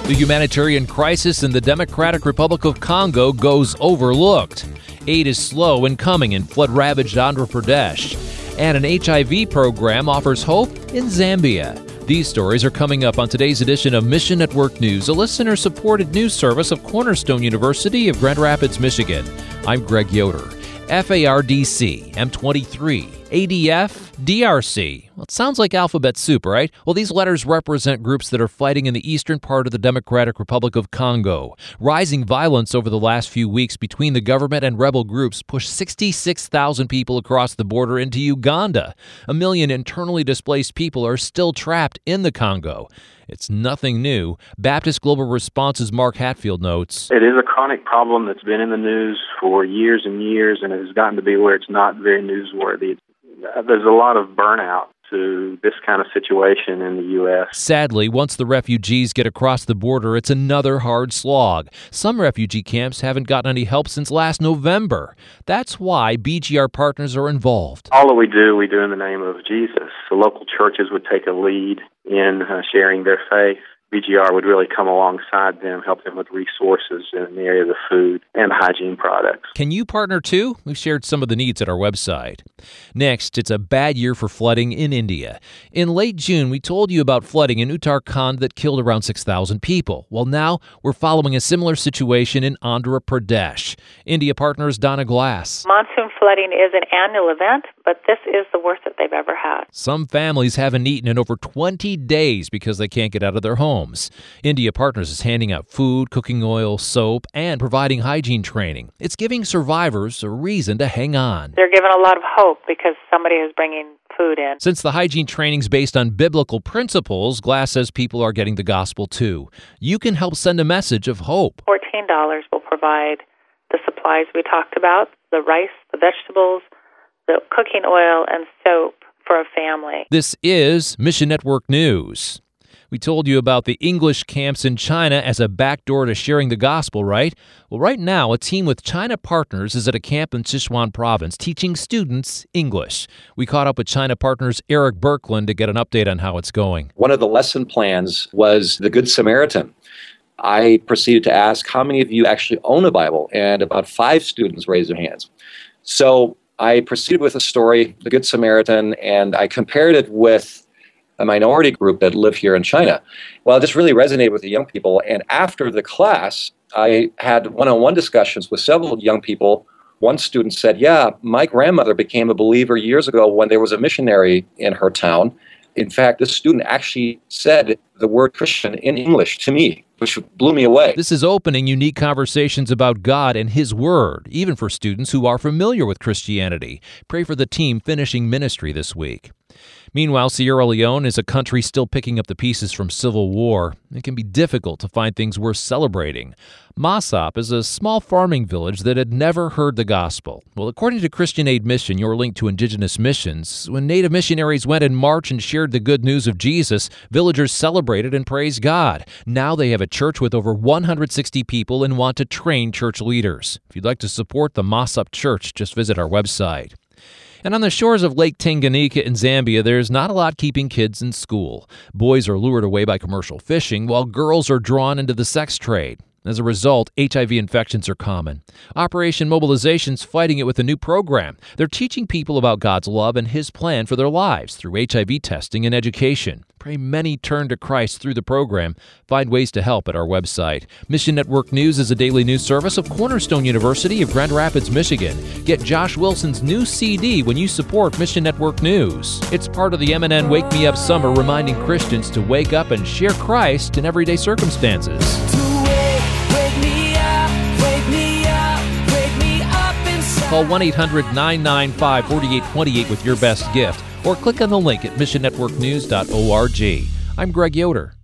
The humanitarian crisis in the Democratic Republic of Congo goes overlooked. Aid is slow in coming in flood-ravaged Andhra Pradesh. And an HIV program offers hope in Zambia. These stories are coming up on today's edition of Mission Network News, a listener-supported news service of Cornerstone University of Grand Rapids, Michigan. I'm Greg Yoder. FARDC, M23, ADF, DRC. Well, it sounds like alphabet soup, right? Well, these letters represent groups that are fighting in the eastern part of the Democratic Republic of Congo. Rising violence over the last few weeks between the government and rebel groups pushed 66,000 people across the border into Uganda. 1 million internally displaced people are still trapped in the Congo. It's nothing new. Baptist Global Response's Mark Hatfield notes, it is a chronic problem that's been in the news for years and years, and it has gotten to be where it's not very newsworthy. There's a lot of burnout to this kind of situation in the U.S. Sadly, once the refugees get across the border, it's another hard slog. Some refugee camps haven't gotten any help since last November. That's why BGR partners are involved. All that we do in the name of Jesus. The local churches would take a lead in sharing their faith. BGR would really come alongside them, help them with resources in the area of the food and hygiene products. Can you partner too? We've shared some of the needs at our website. Next, it's a bad year for flooding in India. In late June, we told you about flooding in Uttarakhand that killed around 6,000 people. Well, now we're following a similar situation in Andhra Pradesh. India partners Donna Glass. Monsoon flooding is an annual event, but this is the worst that they've ever had. Some families haven't eaten in over 20 days because they can't get out of their homes. India Partners is handing out food, cooking oil, soap, and providing hygiene training. It's giving survivors a reason to hang on. They're given a lot of hope because somebody is bringing food in. Since the hygiene training's based on biblical principles, Glass says people are getting the gospel too. You can help send a message of hope. $14 will provide the supplies we talked about, the rice, the vegetables, the cooking oil, and soap for a family. This is Mission Network News. We told you about the English camps in China as a backdoor to sharing the gospel, right? Well, right now, a team with China Partners is at a camp in Sichuan Province teaching students English. We caught up with China Partners' Eric Birkland to get an update on how it's going. One of the lesson plans was the Good Samaritan. I proceeded to ask, how many of you actually own a Bible? And about 5 students raised their hands. So I proceeded with a story, the Good Samaritan, and I compared it with a minority group that live here in China. Well, this really resonated with the young people. And after the class, I had one-on-one discussions with several young people. One student said, yeah, my grandmother became a believer years ago when there was a missionary in her town. In fact, this student actually said the word Christian in English to me, which blew me away. This is opening unique conversations about God and His Word, even for students who are familiar with Christianity. Pray for the team finishing ministry this week. Meanwhile, Sierra Leone is a country still picking up the pieces from civil war. It can be difficult to find things worth celebrating. Mossop is a small farming village that had never heard the gospel. Well, according to Christian Aid Mission, your link to indigenous missions, when Native missionaries went in March and shared the good news of Jesus, villagers celebrated and praised God. Now they have a church with over 160 people and want to train church leaders. If you'd like to support the Mossop Church, just visit our website. And on the shores of Lake Tanganyika in Zambia, there's not a lot keeping kids in school. Boys are lured away by commercial fishing, while girls are drawn into the sex trade. As a result, HIV infections are common. Operation Mobilization's fighting it with a new program. They're teaching people about God's love and His plan for their lives through HIV testing and education. Pray many turn to Christ through the program. Find ways to help at our website. Mission Network News is a daily news service of Cornerstone University of Grand Rapids, Michigan. Get Josh Wilson's new CD when you support Mission Network News. It's part of the MNN Wake Me Up Summer, reminding Christians to wake up and share Christ in everyday circumstances. Call 1-800-995-4828 with your best gift, or click on the link at missionnetworknews.org. I'm Greg Yoder.